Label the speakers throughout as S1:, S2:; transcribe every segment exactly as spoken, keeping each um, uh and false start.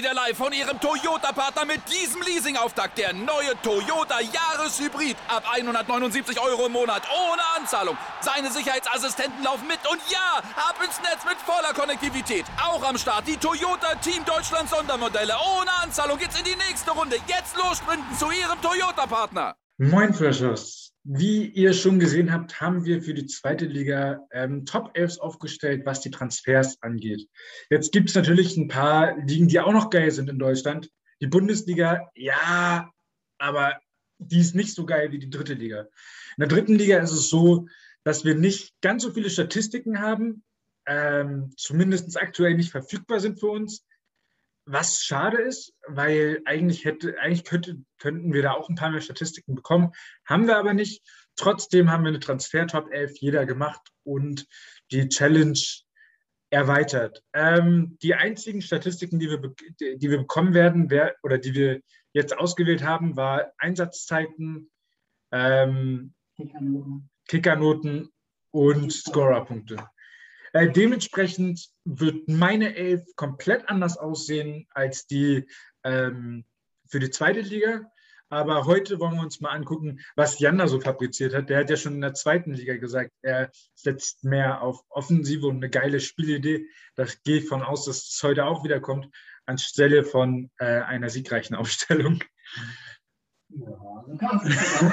S1: wieder live von Ihrem Toyota-Partner mit diesem Leasing-Auftakt. Der neue Toyota Jahreshybrid. Ab hundertneunundsiebzig Euro im Monat. Ohne Anzahlung. Seine Sicherheitsassistenten laufen mit. Und ja, ab ins Netz mit voller Konnektivität. Auch am Start die Toyota Team Deutschland Sondermodelle. Ohne Anzahlung geht's in die nächste Runde. Jetzt los sprinten zu Ihrem Toyota-Partner.
S2: Moin Freshers. Wie ihr schon gesehen habt, haben wir für die zweite Liga ähm, Top elf aufgestellt, was die Transfers angeht. Jetzt gibt es natürlich ein paar Ligen, die auch noch geil sind in Deutschland. Die Bundesliga, ja, aber die ist nicht so geil wie die dritte Liga. In der dritten Liga ist es so, dass wir nicht ganz so viele Statistiken haben, ähm, zumindest aktuell nicht verfügbar sind für uns. Was schade ist, weil eigentlich hätte, eigentlich könnte, könnten wir da auch ein paar mehr Statistiken bekommen, haben wir aber nicht. Trotzdem haben wir eine Transfer-Top elf jeder gemacht und die Challenge erweitert. Ähm, die einzigen Statistiken, die wir, die wir bekommen werden, wer, oder die wir jetzt ausgewählt haben, war Einsatzzeiten, ähm, Kickernoten. Kickernoten und Scorerpunkte. Äh, dementsprechend wird meine Elf komplett anders aussehen als die ähm, für die zweite Liga. Aber heute wollen wir uns mal angucken, was Jan da so fabriziert hat. Der hat ja schon in der zweiten Liga gesagt, er setzt mehr auf Offensive und eine geile Spielidee. Das gehe ich von aus, dass es heute auch wieder kommt, anstelle von äh, einer siegreichen Aufstellung.
S3: Ja, so kann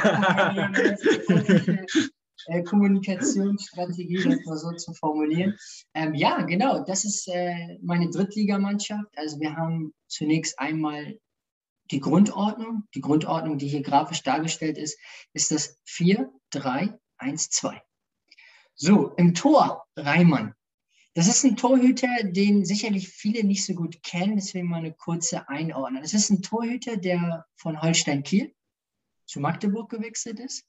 S3: es. Äh, Kommunikationsstrategie, das mal so zu formulieren. Ähm, ja, genau, das ist äh, meine Drittligamannschaft. Also wir haben zunächst einmal die Grundordnung. Die Grundordnung, die hier grafisch dargestellt ist, ist das vier drei eins zwei. So, im Tor Reimann. Das ist ein Torhüter, den sicherlich viele nicht so gut kennen, deswegen mal eine kurze Einordnung. Das ist ein Torhüter, der von Holstein Kiel zu Magdeburg gewechselt ist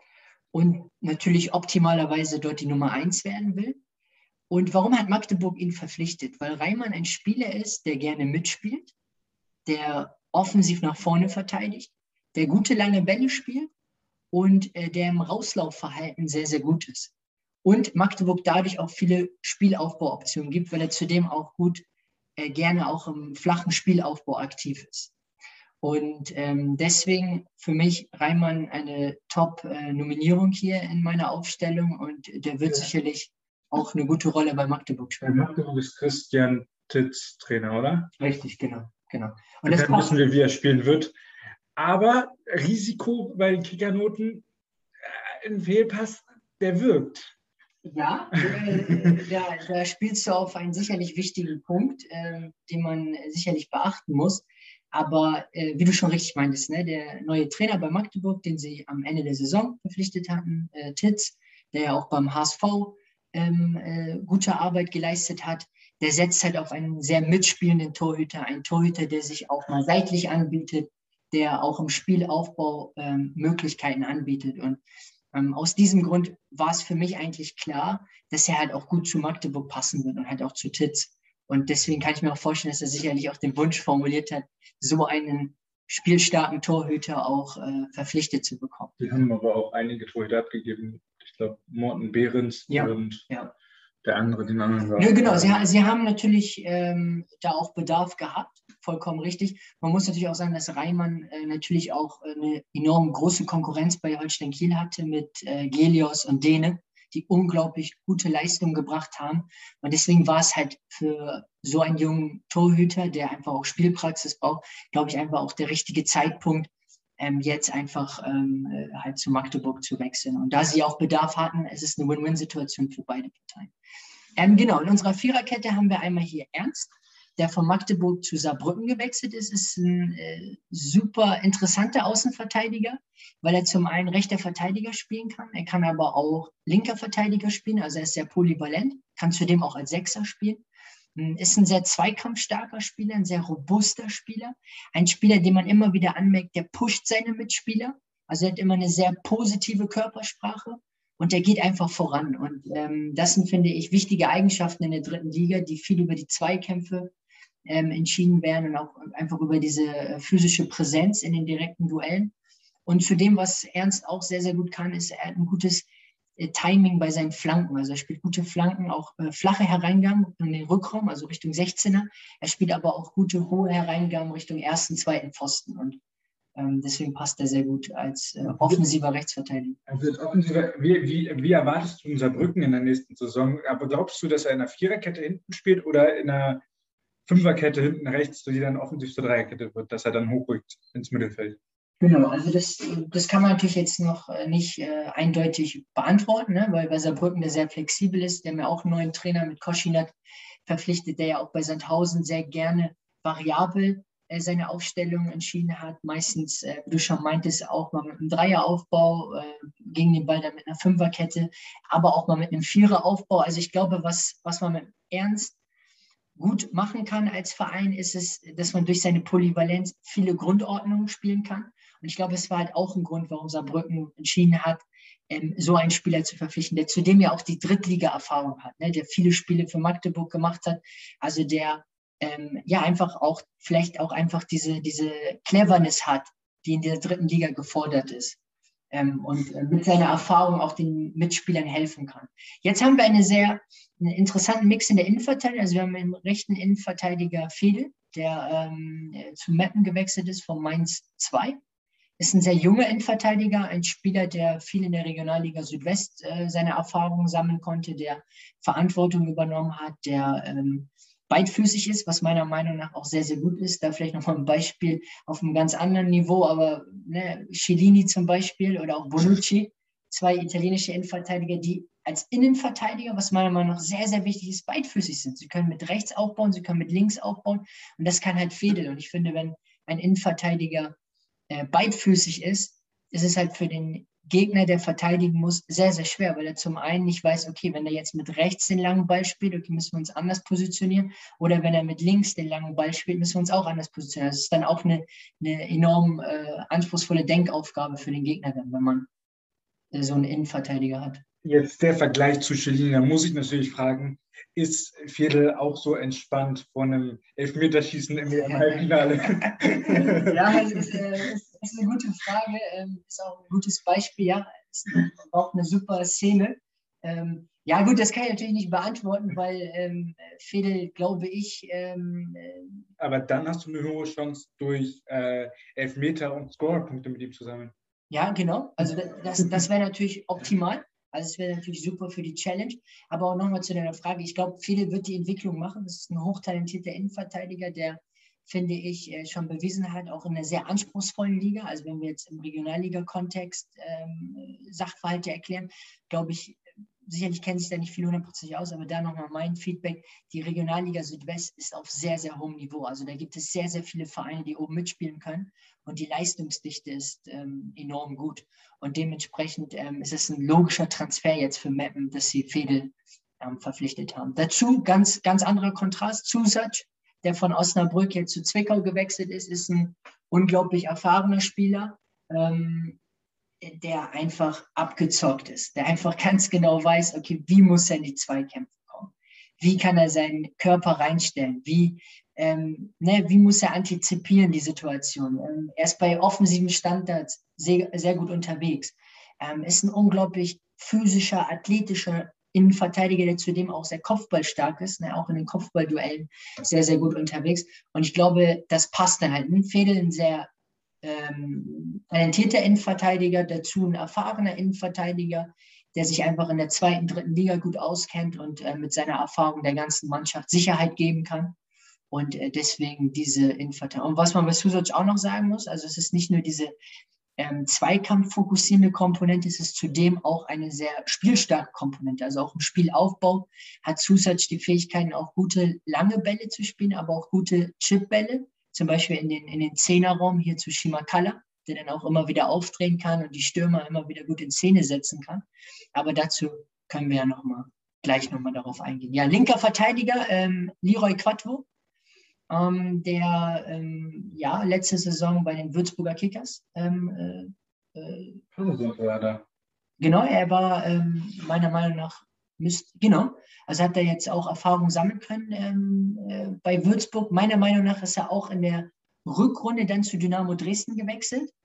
S3: und natürlich optimalerweise dort die Nummer eins werden will. Und warum hat Magdeburg ihn verpflichtet? Weil Reimann ein Spieler ist, der gerne mitspielt, der offensiv nach vorne verteidigt, der gute lange Bälle spielt und äh, der im Rauslaufverhalten sehr, sehr gut ist. Und Magdeburg dadurch auch viele Spielaufbauoptionen gibt, weil er zudem auch gut äh, gerne auch im flachen Spielaufbau aktiv ist. Und ähm, deswegen für mich Reimann eine Top-Nominierung äh, hier in meiner Aufstellung und der wird ja sicherlich auch eine gute Rolle bei Magdeburg spielen.
S2: Bei Magdeburg ist Christian Titz Trainer, oder?
S3: Richtig, genau. genau.
S2: Und dann wissen wir, wie er spielen wird. Aber Risiko bei den Kickernoten, äh, ein Fehlpass, der wirkt.
S3: Ja, äh, da, da spielst du auf einen sicherlich wichtigen Punkt, äh, den man sicherlich beachten muss. Aber äh, wie du schon richtig meintest, ne, der neue Trainer bei Magdeburg, den sie am Ende der Saison verpflichtet hatten, äh, Titz, der ja auch beim H S V ähm, äh, gute Arbeit geleistet hat, der setzt halt auf einen sehr mitspielenden Torhüter, einen Torhüter, der sich auch mal seitlich anbietet, der auch im Spielaufbau ähm, Möglichkeiten anbietet. Und ähm, aus diesem Grund war es für mich eigentlich klar, dass er halt auch gut zu Magdeburg passen wird und halt auch zu Titz. Und deswegen kann ich mir auch vorstellen, dass er sicherlich auch den Wunsch formuliert hat, so einen spielstarken Torhüter auch äh, verpflichtet zu bekommen.
S2: Die haben aber auch einige Torhüter abgegeben. Ich glaube, Morten Behrens
S3: ja,
S2: und
S3: ja.
S2: der andere, den anderen war.
S3: Ja, genau, sie, sie haben natürlich ähm, da auch Bedarf gehabt, vollkommen richtig. Man muss natürlich auch sagen, dass Reimann äh, natürlich auch eine enorm große Konkurrenz bei Holstein Kiel hatte mit äh, Gelios und Dehne, die unglaublich gute Leistungen gebracht haben. Und deswegen war es halt für so einen jungen Torhüter, der einfach auch Spielpraxis braucht, glaube ich, einfach auch der richtige Zeitpunkt, ähm, jetzt einfach ähm, halt zu Magdeburg zu wechseln. Und da sie auch Bedarf hatten, es ist eine Win-Win-Situation für beide Parteien. Ähm, genau, in unserer Viererkette haben wir einmal hier Ernst, der von Magdeburg zu Saarbrücken gewechselt ist. Ist ein äh, super interessanter Außenverteidiger, weil er zum einen rechter Verteidiger spielen kann, er kann aber auch linker Verteidiger spielen, also er ist sehr polyvalent, kann zudem auch als Sechser spielen. Ist ein sehr zweikampfstarker Spieler, ein sehr robuster Spieler, ein Spieler, den man immer wieder anmerkt, der pusht seine Mitspieler, also er hat immer eine sehr positive Körpersprache und der geht einfach voran. Und ähm, das sind, finde ich, wichtige Eigenschaften in der dritten Liga, die viel über die Zweikämpfe ähm, entschieden werden und auch einfach über diese physische Präsenz in den direkten Duellen. Und zu dem, was Ernst auch sehr, sehr gut kann, ist, er hat ein gutes äh, Timing bei seinen Flanken. Also er spielt gute Flanken, auch äh, flache Hereingaben in den Rückraum, also Richtung sechzehner. Er spielt aber auch gute hohe Hereingaben Richtung ersten, zweiten Pfosten. Und ähm, deswegen passt er sehr gut als äh, offensiver Rechtsverteidiger.
S2: Also als offensiver, wie, wie, wie erwartest du Saarbrücken in der nächsten Saison? Aber glaubst du, dass er in einer Viererkette hinten spielt oder in einer Fünferkette hinten rechts, die dann offensiv zur Dreierkette wird, dass er dann hochrückt ins Mittelfeld?
S3: Genau, also das, das kann man natürlich jetzt noch nicht äh, eindeutig beantworten, ne? Weil bei Saarbrücken der sehr flexibel ist. Der haben ja auch einen neuen Trainer mit Koschinat verpflichtet, der ja auch bei Sandhausen sehr gerne variabel äh, seine Aufstellung entschieden hat. Meistens, äh, wie du schon meintest, auch mal mit einem Dreieraufbau, äh, gegen den Ball dann mit einer Fünferkette, aber auch mal mit einem Viereraufbau. Also ich glaube, was, was man mit Ernst gut machen kann als Verein, ist es, dass man durch seine Polyvalenz viele Grundordnungen spielen kann. Und ich glaube, es war halt auch ein Grund, warum Saarbrücken entschieden hat, ähm, so einen Spieler zu verpflichten, der zudem ja auch die Drittliga-Erfahrung hat, ne, der viele Spiele für Magdeburg gemacht hat. Also der ähm, ja einfach auch, vielleicht auch einfach diese, diese Cleverness hat, die in der dritten Liga gefordert ist. Ähm, und äh, mit seiner Erfahrung auch den Mitspielern helfen kann. Jetzt haben wir eine sehr einen interessanten Mix in der Innenverteidigung. Also wir haben einen rechten Innenverteidiger Fedel, der ähm, zu Meppen gewechselt ist von Mainz zwei. Ist ein sehr junger Innenverteidiger, ein Spieler, der viel in der Regionalliga Südwest äh, seine Erfahrungen sammeln konnte, der Verantwortung übernommen hat, der ähm, beidfüßig ist, was meiner Meinung nach auch sehr, sehr gut ist. Da vielleicht nochmal ein Beispiel auf einem ganz anderen Niveau, aber ne, Chiellini zum Beispiel oder auch Bonucci, zwei italienische Innenverteidiger, die als Innenverteidiger, was meiner Meinung nach sehr, sehr wichtig ist, beidfüßig sind. Sie können mit rechts aufbauen, sie können mit links aufbauen und das kann halt Fedel. Und ich finde, wenn ein Innenverteidiger äh, beidfüßig ist, ist es halt für den Gegner, der verteidigen muss, sehr, sehr schwer, weil er zum einen nicht weiß, okay, wenn er jetzt mit rechts den langen Ball spielt, okay, müssen wir uns anders positionieren, oder wenn er mit links den langen Ball spielt, müssen wir uns auch anders positionieren. Das ist dann auch eine, eine enorm äh, anspruchsvolle Denkaufgabe für den Gegner, dann, wenn man äh, so einen Innenverteidiger hat.
S2: Jetzt der Vergleich zu Chiellini, da muss ich natürlich fragen, ist Fedel auch so entspannt vor einem Elfmeterschießen im Halbfinale?
S3: Ja, das ist, äh, das ist eine gute Frage, ähm, ist auch ein gutes Beispiel, ja, ist auch eine super Szene. Ähm, ja gut, das kann ich natürlich nicht beantworten, weil ähm, Fedel, glaube ich... Ähm,
S2: Aber dann hast du eine hohe Chance, durch äh, Elfmeter und Scorerpunkte mit ihm zu sammeln.
S3: Ja, genau, also das, das wäre natürlich optimal. Also es wäre natürlich super für die Challenge. Aber auch nochmal zu deiner Frage. Ich glaube, Fedel wird die Entwicklung machen. Das ist ein hochtalentierter Innenverteidiger, der, finde ich, schon bewiesen hat, auch in einer sehr anspruchsvollen Liga. Also wenn wir jetzt im Regionalliga-Kontext ähm, Sachverhalte erklären, glaube ich, sicherlich kennen sich da nicht viele hundertprozentig aus, aber da nochmal mein Feedback. Die Regionalliga Südwest ist auf sehr, sehr hohem Niveau. Also da gibt es sehr, sehr viele Vereine, die oben mitspielen können. Und die Leistungsdichte ist ähm, enorm gut. Und dementsprechend ähm, ist es ein logischer Transfer jetzt für Meppen, dass sie Fedel ähm, verpflichtet haben. Dazu ganz, ganz anderer Kontrast. Zusac, der von Osnabrück jetzt zu Zwickau gewechselt ist, ist ein unglaublich erfahrener Spieler, ähm, der einfach abgezockt ist, der einfach ganz genau weiß, okay, wie muss er in die Zweikämpfe kommen? Wie kann er seinen Körper reinstellen? Wie, ähm, ne, wie muss er antizipieren, die Situation? Ähm, er ist bei offensiven Standards sehr, sehr gut unterwegs. Ähm, ist ein unglaublich physischer, athletischer Innenverteidiger, der zudem auch sehr kopfballstark ist, ne, auch in den Kopfballduellen sehr, sehr gut unterwegs. Und ich glaube, das passt dann halt. Ein Fedel, ein sehr ähm, talentierter Innenverteidiger, dazu ein erfahrener Innenverteidiger, der sich einfach in der zweiten, dritten Liga gut auskennt und äh, mit seiner Erfahrung der ganzen Mannschaft Sicherheit geben kann. Und äh, deswegen diese Innenverteidigung. Und was man bei Susoc auch noch sagen muss, also es ist nicht nur diese ähm, Zweikampf-fokussierende Komponente, es ist zudem auch eine sehr spielstarke Komponente. Also auch im Spielaufbau hat Susoc die Fähigkeiten, auch gute lange Bälle zu spielen, aber auch gute Chipbälle, zum Beispiel in den, in den Zehnerraum hier zu Shimakala, der dann auch immer wieder aufdrehen kann und die Stürmer immer wieder gut in Szene setzen kann. Aber dazu können wir ja noch mal, gleich nochmal darauf eingehen. Ja, linker Verteidiger, ähm, Leroy Quattro, ähm, der ähm, ja, letzte Saison bei den Würzburger Kickers ähm, äh, äh, genau, er war ähm, meiner Meinung nach Müsst, genau, also hat er jetzt auch Erfahrung sammeln können ähm, äh, bei Würzburg. Meiner Meinung nach ist er auch in der Rückrunde dann zu Dynamo Dresden gewechselt.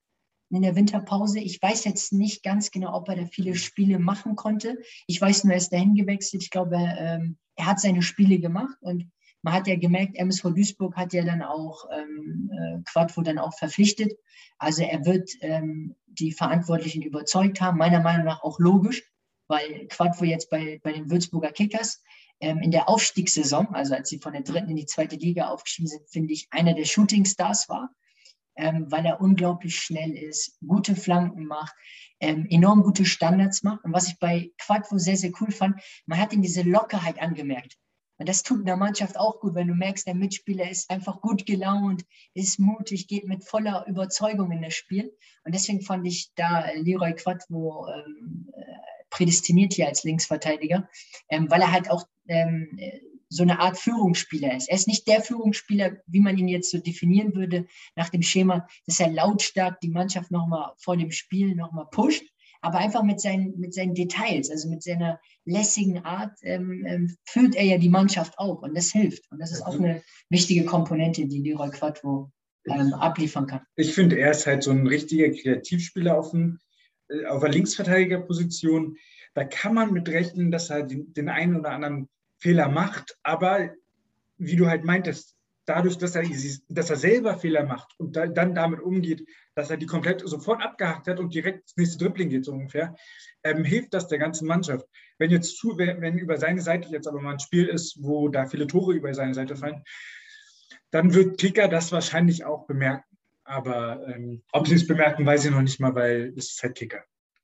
S3: in der Winterpause. Ich weiß jetzt nicht ganz genau, ob er da viele Spiele machen konnte. Ich weiß nur, er ist dahin gewechselt. Ich glaube, ähm, er hat seine Spiele gemacht und man hat ja gemerkt, M S V Duisburg hat ja dann auch ähm, äh, Quadvo dann auch verpflichtet. Also er wird ähm, die Verantwortlichen überzeugt haben, meiner Meinung nach auch logisch, weil Quadvo jetzt bei, bei den Würzburger Kickers ähm, in der Aufstiegssaison, also als sie von der dritten in die zweite Liga aufgestiegen sind, finde ich, einer der Shootingstars war, ähm, weil er unglaublich schnell ist, gute Flanken macht, ähm, enorm gute Standards macht. Und was ich bei Quadvo sehr, sehr cool fand, man hat ihm diese Lockerheit angemerkt. Und das tut einer Mannschaft auch gut, wenn du merkst, der Mitspieler ist einfach gut gelaunt, ist mutig, geht mit voller Überzeugung in das Spiel. Und deswegen fand ich da Leroy Quadvo ähm, prädestiniert hier als Linksverteidiger, ähm, weil er halt auch ähm, so eine Art Führungsspieler ist. Er ist nicht der Führungsspieler, wie man ihn jetzt so definieren würde, nach dem Schema, dass er lautstark die Mannschaft nochmal vor dem Spiel nochmal pusht, aber einfach mit seinen, mit seinen Details, also mit seiner lässigen Art, ähm, ähm, führt er ja die Mannschaft auch und das hilft. Und das ist auch eine wichtige Komponente, die Leroy Quadvo ähm, abliefern kann.
S2: Ich finde, er ist halt so ein richtiger Kreativspieler auf, dem, äh, auf der Linksverteidigerposition. Da kann man mit rechnen, dass er den, den einen oder anderen Fehler macht, aber wie du halt meintest, dadurch, dass er, dass er selber Fehler macht und da, dann damit umgeht, dass er die komplett sofort abgehakt hat und direkt ins nächste Dribbling geht, so ungefähr, ähm, hilft das der ganzen Mannschaft. Wenn jetzt zu, wenn über seine Seite jetzt aber mal ein Spiel ist, wo da viele Tore über seine Seite fallen, dann wird Kicker das wahrscheinlich auch bemerken. Aber ähm, ob sie es bemerken, weiß ich noch nicht mal, weil es ist halt Kicker.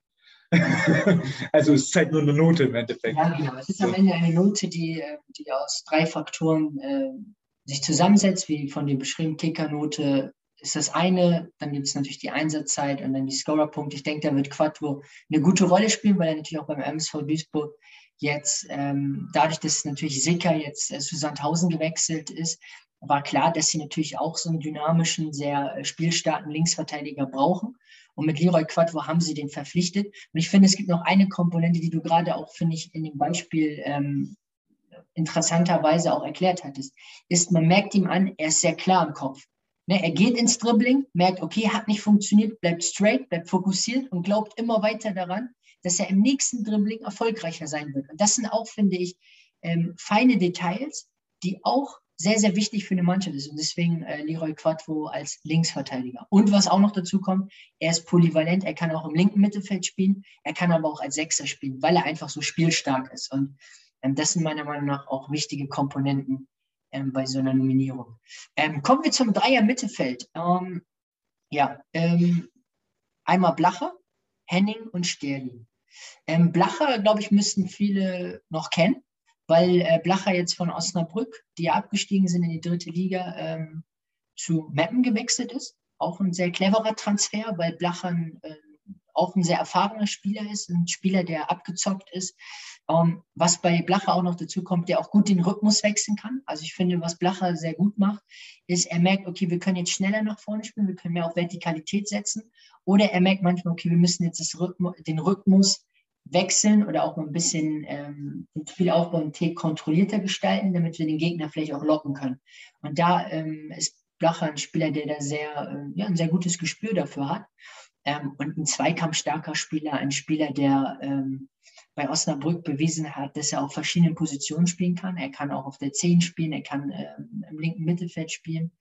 S2: Also es ist halt nur eine Note im Endeffekt.
S3: Ja, genau. Es ist am Ende eine Note, die, die aus drei Faktoren äh, sich zusammensetzt, wie von der beschriebenen Kickernote ist das eine, dann gibt es natürlich die Einsatzzeit und dann die Scorerpunkte. Ich denke, da wird Quadvo eine gute Rolle spielen, weil er natürlich auch beim M S V Duisburg jetzt, ähm, dadurch, dass natürlich Sicker jetzt äh, zu Sandhausen gewechselt ist, war klar, dass sie natürlich auch so einen dynamischen, sehr äh, spielstarken Linksverteidiger brauchen. Und mit Leroy Quadvo haben sie den verpflichtet. Und ich finde, es gibt noch eine Komponente, die du gerade auch, finde ich, in dem Beispiel ähm, interessanterweise auch erklärt hattest, ist, man merkt ihm an, er ist sehr klar im Kopf. Ne, er geht ins Dribbling, merkt, okay, hat nicht funktioniert, bleibt straight, bleibt fokussiert und glaubt immer weiter daran, dass er im nächsten Dribbling erfolgreicher sein wird. Und das sind auch, finde ich, ähm, feine Details, die auch sehr, sehr wichtig für eine Mannschaft ist. Und deswegen äh, Leroy Quadvo als Linksverteidiger. Und was auch noch dazu kommt, er ist polyvalent, er kann auch im linken Mittelfeld spielen, er kann aber auch als Sechser spielen, weil er einfach so spielstark ist. Und ähm, das sind meiner Meinung nach auch wichtige Komponenten ähm, bei so einer Nominierung. Ähm, kommen wir zum Dreier-Mittelfeld. Ähm, ja, ähm, einmal Blacher, Henning und Sterling. Ähm, Blacher, glaube ich, müssten viele noch kennen, weil äh, Blacher jetzt von Osnabrück, die ja abgestiegen sind in die dritte Liga, ähm, zu Meppen gewechselt ist. Auch ein sehr cleverer Transfer, weil Blacher ein, äh, auch ein sehr erfahrener Spieler ist, ein Spieler, der abgezockt ist. Ähm, was bei Blacher auch noch dazu kommt, der auch gut den Rhythmus wechseln kann. Also ich finde, was Blacher sehr gut macht, ist, er merkt, okay, wir können jetzt schneller nach vorne spielen, wir können mehr auf Vertikalität setzen. Oder er merkt manchmal, okay, wir müssen jetzt das Rhythmus, den Rhythmus wechseln oder auch mal ein bisschen ähm, den Spielaufbau und T kontrollierter gestalten, damit wir den Gegner vielleicht auch locken können. Und da ähm, ist Blacher ein Spieler, der da sehr, äh, ja, ein sehr gutes Gespür dafür hat. Ähm, und ein zweikampfstarker Spieler, ein Spieler, der ähm, bei Osnabrück bewiesen hat, dass er auf verschiedenen Positionen spielen kann. Er kann auch auf der zehn spielen, er kann ähm, im linken Mittelfeld spielen.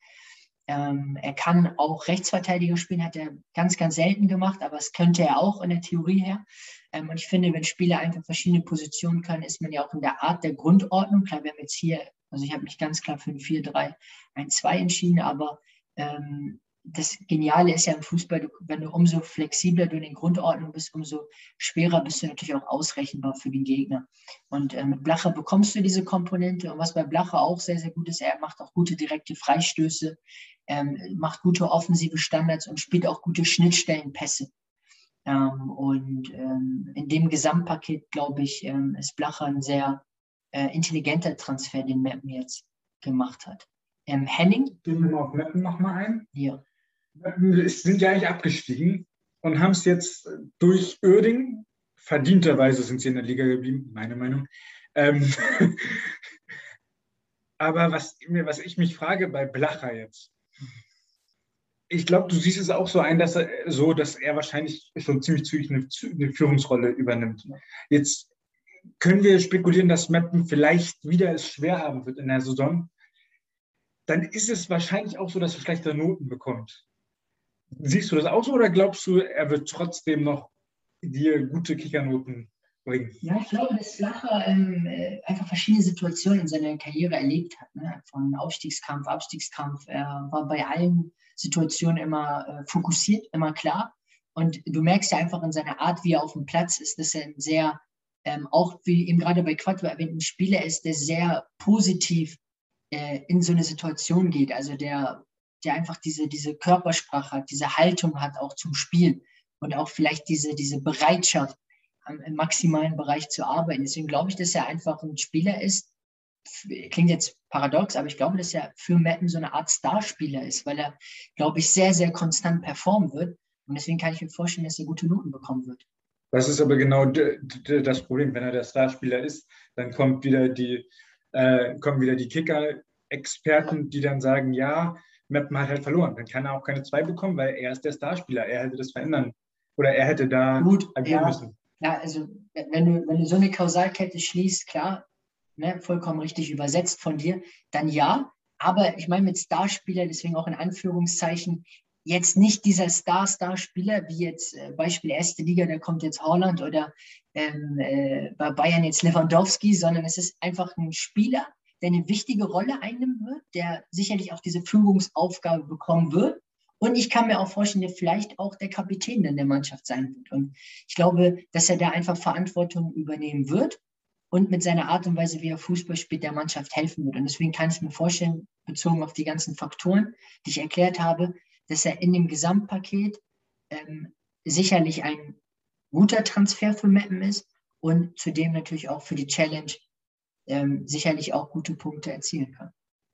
S3: Ähm, er kann auch Rechtsverteidiger spielen, hat er ganz, ganz selten gemacht, aber es könnte er auch in der Theorie her. Ähm, und ich finde, wenn Spieler einfach verschiedene Positionen können, ist man ja auch in der Art der Grundordnung. Klar, wir haben jetzt hier, also ich habe mich ganz klar für ein vier drei eins zwei entschieden, aber ähm, das Geniale ist ja im Fußball, du, wenn du umso flexibler du in den Grundordnungen bist, umso schwerer bist du natürlich auch ausrechenbar für den Gegner. Und äh, mit Blacher bekommst du diese Komponente. Und was bei Blacher auch sehr, sehr gut ist, er macht auch gute direkte Freistöße, ähm, macht gute offensive Standards und spielt auch gute Schnittstellenpässe. Ähm, und ähm, in dem Gesamtpaket, glaube ich, ähm, ist Blacher ein sehr äh, intelligenter Transfer, den Meppen jetzt gemacht hat. Ähm, Henning?
S2: Gehen wir mal auf Meppen nochmal ein.
S3: Ja.
S2: Meppen sind ja eigentlich abgestiegen und haben es jetzt durch Uerdingen, verdienterweise sind sie in der Liga geblieben, meine Meinung. Ähm, aber was, was ich mich frage bei Blacher jetzt, Ich glaube, du siehst es auch so ein, dass er so, dass er wahrscheinlich schon ziemlich zügig eine, eine Führungsrolle übernimmt. Jetzt können wir spekulieren, dass Meppen vielleicht wieder es schwer haben wird in der Saison. Dann ist es wahrscheinlich auch so, dass er schlechtere Noten bekommt. Siehst du das auch so oder glaubst du, er wird trotzdem noch dir gute Kickernoten bringen?
S3: Ja, ich glaube, dass Flacher ähm, äh, einfach verschiedene Situationen in seiner Karriere erlebt hat. Ne? Von Aufstiegskampf, Abstiegskampf. Er war bei allen Situationen immer äh, fokussiert, immer klar. Und du merkst ja einfach in seiner Art, wie er auf dem Platz ist, dass er ein sehr, ähm, auch wie eben gerade bei Quattro erwähnt, ein Spieler ist, der sehr positiv äh, in so eine Situation geht. Also der, der einfach diese, diese Körpersprache hat, diese Haltung hat auch zum Spiel und auch vielleicht diese, diese Bereitschaft, im maximalen Bereich zu arbeiten. Deswegen glaube ich, dass er einfach ein Spieler ist, klingt jetzt paradox, aber ich glaube, dass er für Meppen so eine Art Starspieler ist, weil er, glaube ich, sehr, sehr konstant performen wird. Und deswegen kann ich mir vorstellen, dass er gute Noten bekommen wird.
S2: Das ist aber genau das Problem. Wenn er der Starspieler ist, dann kommt wieder die, äh, kommen wieder die Kicker-Experten, die dann sagen, ja, Meppen hat halt verloren. Dann kann er auch keine zwei bekommen, weil er ist der Starspieler. Er hätte das verändern oder er hätte da
S3: Gut,
S2: agieren
S3: ja,
S2: müssen.
S3: Ja, also wenn du, wenn du so eine Kausalkette schließt, klar, ne, vollkommen richtig übersetzt von dir, dann ja. Aber ich meine mit Starspieler, deswegen auch in Anführungszeichen, jetzt nicht dieser Star-Star-Spieler, wie jetzt äh, Beispiel erste Liga, da kommt jetzt Haaland oder ähm, äh, bei Bayern jetzt Lewandowski, sondern es ist einfach ein Spieler, der eine wichtige Rolle einnehmen wird, der sicherlich auch diese Führungsaufgabe bekommen wird. Und ich kann mir auch vorstellen, der vielleicht auch der Kapitän dann der Mannschaft sein wird. Und ich glaube, dass er da einfach Verantwortung übernehmen wird und mit seiner Art und Weise, wie er Fußball spielt, der Mannschaft helfen wird. Und deswegen kann ich mir vorstellen, bezogen auf die ganzen Faktoren, die ich erklärt habe, dass er in dem Gesamtpaket ähm, sicherlich ein guter Transfer für Meppen ist und zudem natürlich auch für die Challenge ähm, sicherlich auch gute Punkte erzielen kann.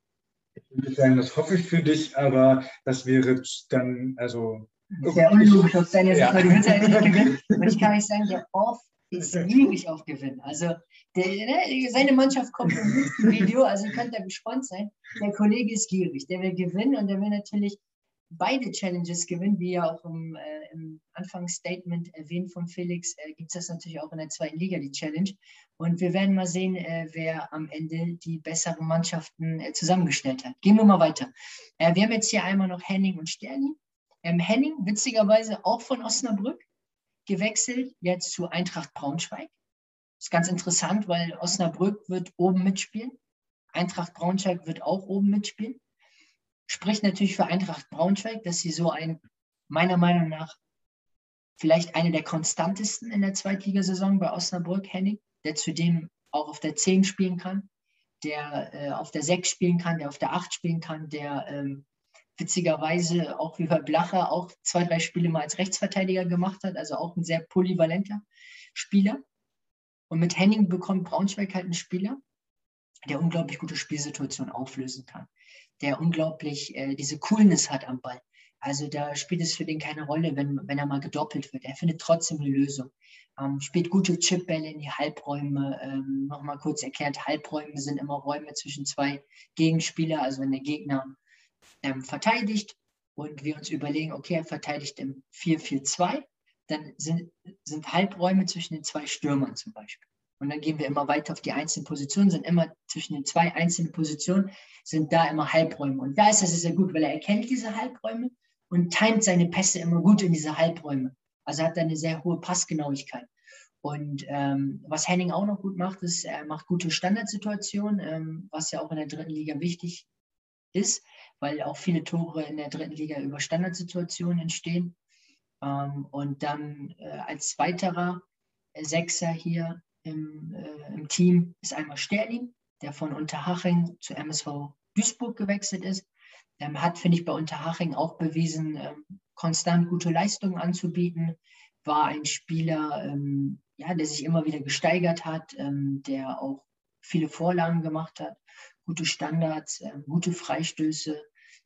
S2: Ich würde sagen, das hoffe ich für dich, aber das wäre dann, also.
S3: Sehr unlogisch auf seiner Sicht,
S2: Ja.
S3: weil du willst ja nicht gewinnen. Und ich kann euch sagen, der Off ist gierig auf Gewinn. Also der, ne, seine Mannschaft kommt im nächsten Video, also ihr könnt da gespannt sein. Der Kollege ist gierig, der will gewinnen und der will natürlich beide Challenges gewinnen, wie ja auch im, äh, im Anfangsstatement erwähnt von Felix, äh, gibt es das natürlich auch in der zweiten Liga, die Challenge. Und wir werden mal sehen, äh, wer am Ende die besseren Mannschaften äh, zusammengestellt hat. Gehen wir mal weiter. Äh, wir haben jetzt hier einmal noch Henning und Sterling. Ähm, Henning, witzigerweise auch von Osnabrück, gewechselt jetzt zu Eintracht Braunschweig. Ist ganz interessant, weil Osnabrück wird oben mitspielen. Eintracht Braunschweig wird auch oben mitspielen. Spricht natürlich für Eintracht Braunschweig, dass sie so ein, meiner Meinung nach, vielleicht eine der konstantesten in der Zweitligasaison bei Osnabrück, Henning, der zudem auch auf der zehn spielen kann, der äh, auf der sechs spielen kann, der auf der acht spielen kann, der ähm, witzigerweise auch wie bei Blacher auch zwei, drei Spiele mal als Rechtsverteidiger gemacht hat, also auch ein sehr polyvalenter Spieler. Und mit Henning bekommt Braunschweig halt einen Spieler, der unglaublich gute Spielsituationen auflösen kann, der unglaublich äh, diese Coolness hat am Ball. Also da spielt es für den keine Rolle, wenn, wenn er mal gedoppelt wird. Er findet trotzdem eine Lösung. Ähm, spielt gute Chipbälle in die Halbräume. Ähm, Nochmal kurz erklärt, Halbräume sind immer Räume zwischen zwei Gegenspieler, also wenn der Gegner ähm, verteidigt und wir uns überlegen, okay, er verteidigt im vier vier zwei, dann sind, sind Halbräume zwischen den zwei Stürmern zum Beispiel. Und dann gehen wir immer weiter auf die einzelnen Positionen, sind immer zwischen den zwei einzelnen Positionen, sind da immer Halbräume. Und da ist das sehr gut, weil er erkennt diese Halbräume und timet seine Pässe immer gut in diese Halbräume. Also hat er eine sehr hohe Passgenauigkeit. Und ähm, was Henning auch noch gut macht, ist, er macht gute Standardsituationen, ähm, was ja auch in der dritten Liga wichtig ist, weil auch viele Tore in der dritten Liga über Standardsituationen entstehen. Ähm, und dann äh, als weiterer Sechser hier im, äh, im Team ist einmal Sterling, der von Unterhaching zu M S V Duisburg gewechselt ist. Ähm, hat, finde ich, bei Unterhaching auch bewiesen, ähm, konstant gute Leistungen anzubieten. War ein Spieler, ähm, ja, der sich immer wieder gesteigert hat, ähm, der auch viele Vorlagen gemacht hat, gute Standards, äh, gute Freistöße.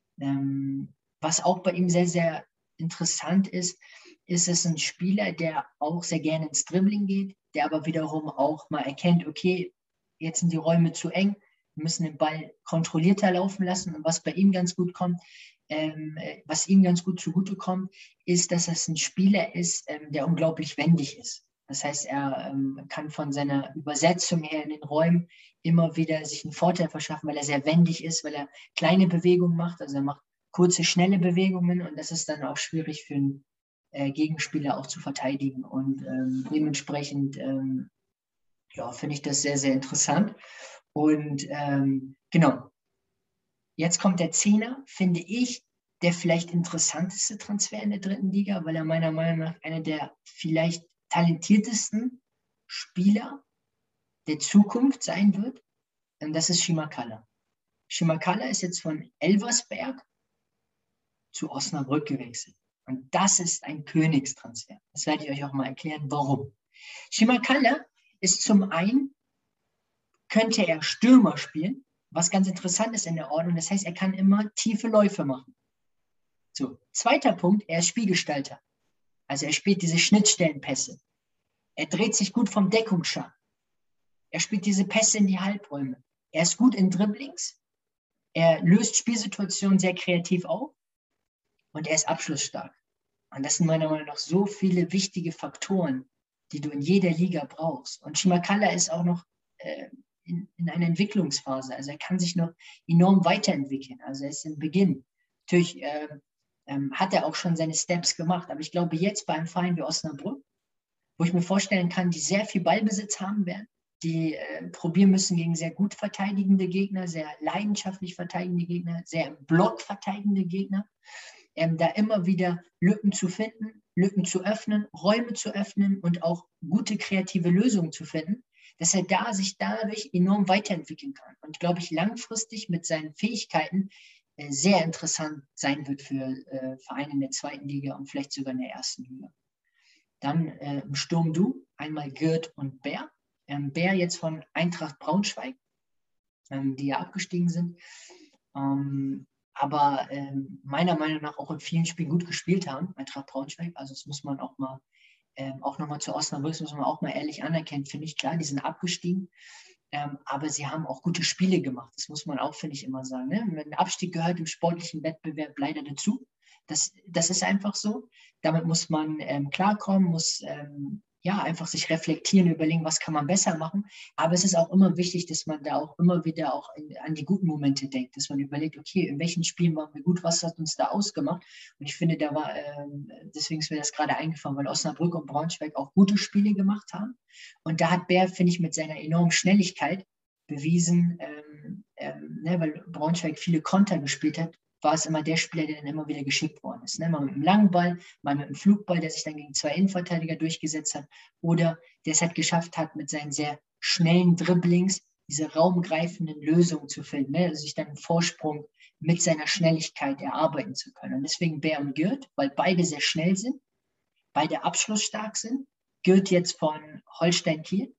S3: Ähm, was auch bei ihm sehr, sehr interessant ist, ist es ein Spieler, der auch sehr gerne ins Dribbling geht, der aber wiederum auch mal erkennt, okay, jetzt sind die Räume zu eng, wir müssen den Ball kontrollierter laufen lassen. Und was bei ihm ganz gut kommt, ähm, was ihm ganz gut zugutekommt, ist, dass es ein Spieler ist, ähm, der unglaublich wendig ist. Das heißt, er ähm, kann von seiner Übersetzung her in den Räumen immer wieder sich einen Vorteil verschaffen, weil er sehr wendig ist, weil er kleine Bewegungen macht. Also er macht kurze, schnelle Bewegungen und das ist dann auch schwierig für einen äh, Gegenspieler auch zu verteidigen. Und ähm, dementsprechend ähm, ja, finde ich das sehr, sehr interessant. Und ähm, genau, jetzt kommt der Zehner, finde ich, der vielleicht interessanteste Transfer in der dritten Liga, weil er meiner Meinung nach einer der vielleicht talentiertesten Spieler der Zukunft sein wird. Und das ist Simakala. Simakala ist jetzt von Elversberg zu Osnabrück gewechselt. Und das ist ein Königstransfer. Das werde ich euch auch mal erklären, warum. Simakala ist zum einen, könnte er Stürmer spielen, was ganz interessant ist in der Ordnung. Das heißt, er kann immer tiefe Läufe machen. So, zweiter Punkt, er ist Spielgestalter. Also er spielt diese Schnittstellenpässe. Er dreht sich gut vom Deckungsschlag. Er spielt diese Pässe in die Halbräume. Er ist gut in Dribblings. Er löst Spielsituationen sehr kreativ auf. Und er ist abschlussstark. Und das sind meiner Meinung nach so viele wichtige Faktoren, die du in jeder Liga brauchst. Und Simakala ist auch noch äh, in, in einer Entwicklungsphase. Also er kann sich noch enorm weiterentwickeln. Also er ist im Beginn. Natürlich äh, ähm, hat er auch schon seine Steps gemacht. Aber ich glaube, jetzt bei einem Verein wie Osnabrück, wo ich mir vorstellen kann, die sehr viel Ballbesitz haben werden, die äh, probieren müssen gegen sehr gut verteidigende Gegner, sehr leidenschaftlich verteidigende Gegner, sehr im Block verteidigende Gegner, ähm, da immer wieder Lücken zu finden, Lücken zu öffnen, Räume zu öffnen und auch gute kreative Lösungen zu finden, dass er da sich dadurch enorm weiterentwickeln kann und, glaube ich, langfristig mit seinen Fähigkeiten äh, sehr interessant sein wird für äh, Vereine in der zweiten Liga und vielleicht sogar in der ersten Liga. Dann äh, im Sturm du, einmal Gürt und Bär. Ähm, Bär jetzt von Eintracht Braunschweig, ähm, die ja abgestiegen sind, ähm, aber ähm, meiner Meinung nach auch in vielen Spielen gut gespielt haben, Eintracht Braunschweig. Also das muss man auch mal, ähm, auch nochmal zu Osnabrück, das muss man auch mal ehrlich anerkennen, finde ich. Klar, die sind abgestiegen, ähm, aber sie haben auch gute Spiele gemacht. Das muss man auch, finde ich, immer sagen. Ne? Wenn der Abstieg gehört im sportlichen Wettbewerb leider dazu. Das, das ist einfach so. Damit muss man ähm, klarkommen, muss ähm, ja einfach sich reflektieren, überlegen, was kann man besser machen. Aber es ist auch immer wichtig, dass man da auch immer wieder auch in, an die guten Momente denkt, dass man überlegt, okay, in welchen Spielen waren wir gut, was hat uns da ausgemacht? Und ich finde, da war, ähm, deswegen ist mir das gerade eingefallen, weil Osnabrück und Braunschweig auch gute Spiele gemacht haben. Und da hat Bär, finde ich, mit seiner enormen Schnelligkeit bewiesen, ähm, ähm, ne, weil Braunschweig viele Konter gespielt hat, war es immer der Spieler, der dann immer wieder geschickt worden ist. Ne? Mal mit einem langen Ball, mal mit einem Flugball, der sich dann gegen zwei Innenverteidiger durchgesetzt hat, oder der es halt geschafft hat, mit seinen sehr schnellen Dribblings diese raumgreifenden Lösungen zu finden, ne? Also sich dann einen Vorsprung mit seiner Schnelligkeit erarbeiten zu können. Und deswegen Bär und Gürt, weil beide sehr schnell sind, beide abschlussstark sind. Gürt jetzt von Holstein Kiel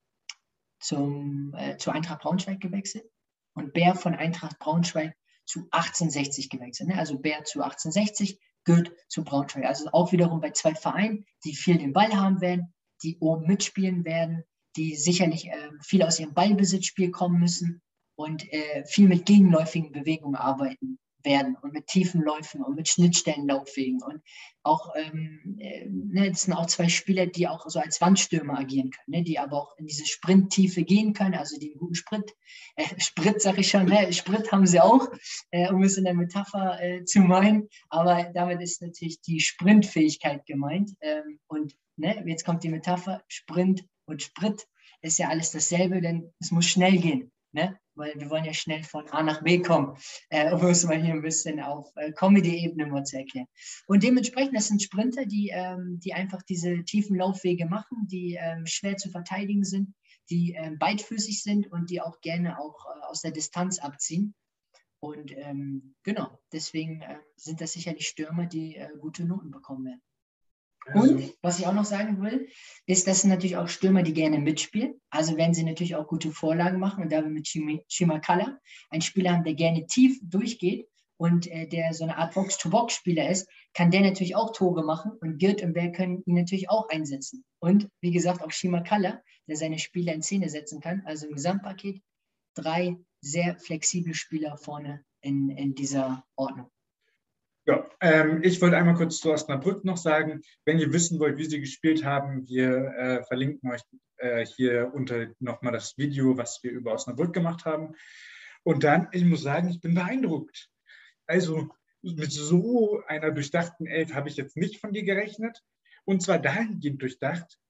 S3: zum, äh, zu Eintracht Braunschweig gewechselt und Bär von Eintracht Braunschweig zu achtzehnhundertsechzig gewechselt. Ne? Also Bär zu achtzehnhundertsechzig, Gürt zu Braunschweig. Also auch wiederum bei zwei Vereinen, die viel den Ball haben werden, die oben mitspielen werden, die sicherlich äh, viel aus ihrem Ballbesitzspiel kommen müssen und äh, viel mit gegenläufigen Bewegungen arbeiten werden und mit tiefen Läufen und mit Schnittstellenlaufwegen. Und auch, ähm, äh, ne, das sind auch zwei Spieler, die auch so als Wandstürmer agieren können, ne, die aber auch in diese Sprinttiefe gehen können, also die einen guten Sprit, äh, Sprit sag ich schon, ne, Sprit haben sie auch, äh, um es in der Metapher äh, zu meinen, aber damit ist natürlich die Sprintfähigkeit gemeint. Ähm, und ne, jetzt kommt die Metapher, Sprint und Sprit ist ja alles dasselbe, denn es muss schnell gehen. Ne? Weil wir wollen ja schnell von A nach B kommen, äh, um es mal hier ein bisschen auf äh, Comedy-Ebene mal zu erklären. Und dementsprechend, das sind Sprinter, die, ähm, die einfach diese tiefen Laufwege machen, die ähm, schwer zu verteidigen sind, die ähm, beidfüßig sind und die auch gerne auch äh, aus der Distanz abziehen. Und ähm, genau, deswegen äh, sind das sicherlich Stürmer, die äh, gute Noten bekommen werden. Und was ich auch noch sagen will, ist, dass natürlich auch Stürmer, die gerne mitspielen. Also werden sie natürlich auch gute Vorlagen machen. Und da wir mit Simakala einen Spieler haben, der gerne tief durchgeht und äh, der so eine Art Box-to-Box-Spieler ist, kann der natürlich auch Tore machen. Und Gürt und Bär können ihn natürlich auch einsetzen. Und wie gesagt, auch Simakala, der seine Spieler in Szene setzen kann. Also im Gesamtpaket drei sehr flexible Spieler vorne in, in dieser Ordnung.
S2: Ja, ähm, ich wollte einmal kurz zu Osnabrück noch sagen, wenn ihr wissen wollt, wie sie gespielt haben, wir äh, verlinken euch äh, hier unter nochmal das Video, was wir über Osnabrück gemacht haben. Und dann, ich muss sagen, ich bin beeindruckt. Also mit so einer durchdachten Elf habe ich jetzt nicht von dir gerechnet. Und zwar dahingehend durchdacht,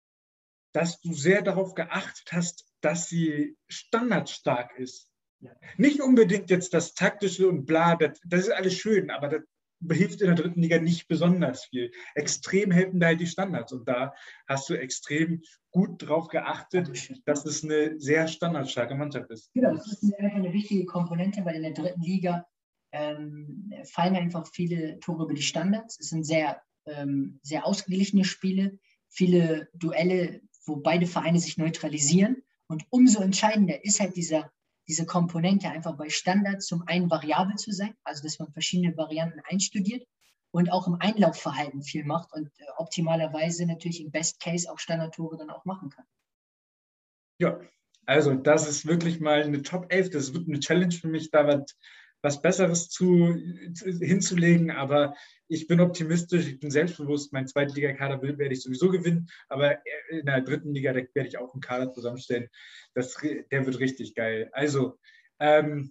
S2: dass du sehr darauf geachtet hast, dass sie standardstark ist. Ja. Nicht unbedingt jetzt das Taktische und bla, das, das ist alles schön, aber das hilft in der dritten Liga nicht besonders viel. Extrem helfen da halt die Standards und da hast du extrem gut drauf geachtet, dass es eine sehr standardstarke Mannschaft ist.
S3: Genau, das ist eine, eine wichtige Komponente, weil in der dritten Liga ähm, fallen einfach viele Tore über die Standards. Es sind sehr, ähm, sehr ausgeglichene Spiele, viele Duelle, wo beide Vereine sich neutralisieren und umso entscheidender ist halt dieser diese Komponente einfach bei Standards zum einen variabel zu sein, also dass man verschiedene Varianten einstudiert und auch im Einlaufverhalten viel macht und äh, optimalerweise natürlich im Best Case auch Standardtore dann auch machen kann.
S2: Ja, also das ist wirklich mal eine Top elf, das wird eine Challenge für mich, da was, was Besseres zu, hinzulegen, aber ich bin optimistisch, ich bin selbstbewusst, mein Zweitligakader werde ich sowieso gewinnen, aber in der dritten Liga da werde ich auch einen Kader zusammenstellen. Das, der wird richtig geil. Also, ähm,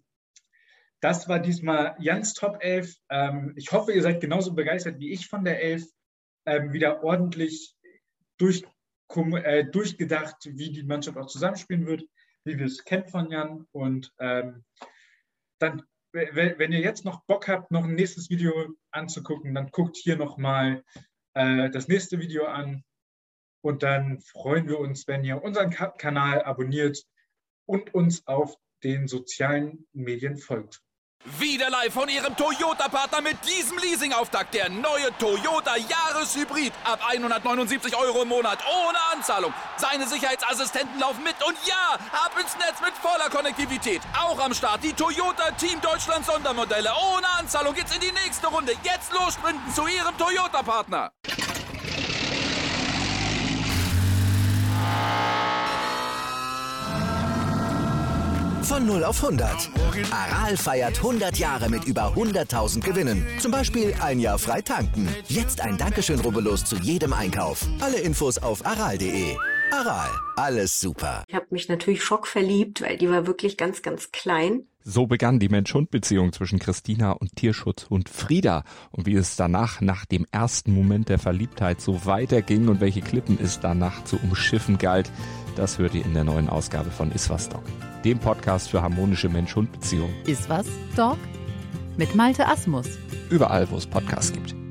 S2: das war diesmal Jans Top elf. Ähm, ich hoffe, ihr seid genauso begeistert wie ich von der elf. Ähm, wieder ordentlich durch, äh, durchgedacht, wie die Mannschaft auch zusammenspielen wird, wie wir es kennen von Jan. Und ähm, dann wenn ihr jetzt noch Bock habt, noch ein nächstes Video anzugucken, dann guckt hier nochmal äh, das nächste Video an und dann freuen wir uns, wenn ihr unseren Ka- Kanal abonniert und uns auf den sozialen Medien folgt.
S1: Wieder live von Ihrem Toyota-Partner mit diesem Leasing-Auftakt. Der neue Toyota Jahreshybrid. Ab hundertneunundsiebzig Euro im Monat. Ohne Anzahlung. Seine Sicherheitsassistenten laufen mit. Und ja, ab ins Netz mit voller Konnektivität. Auch am Start die Toyota Team Deutschland Sondermodelle. Ohne Anzahlung geht's in die nächste Runde. Jetzt los sprinten zu Ihrem Toyota-Partner.
S4: Von null auf hundert. Aral feiert hundert Jahre mit über hunderttausend Gewinnen. Zum Beispiel ein Jahr frei tanken. Jetzt ein Dankeschön, rubbellos zu jedem Einkauf. Alle Infos auf aral punkt de. Aral, alles super.
S5: Ich habe mich natürlich schockverliebt, weil die war wirklich ganz, ganz klein.
S6: So begann die Mensch-Hund-Beziehung zwischen Christina und Tierschutzhund Frieda. Und wie es danach, nach dem ersten Moment der Verliebtheit, so weiterging und welche Klippen es danach zu umschiffen galt, das hört ihr in der neuen Ausgabe von Iswas Dog, dem Podcast für harmonische Mensch-Hund-Beziehungen.
S7: Iswas Dog mit Malte Asmus.
S6: Überall, wo es Podcasts gibt.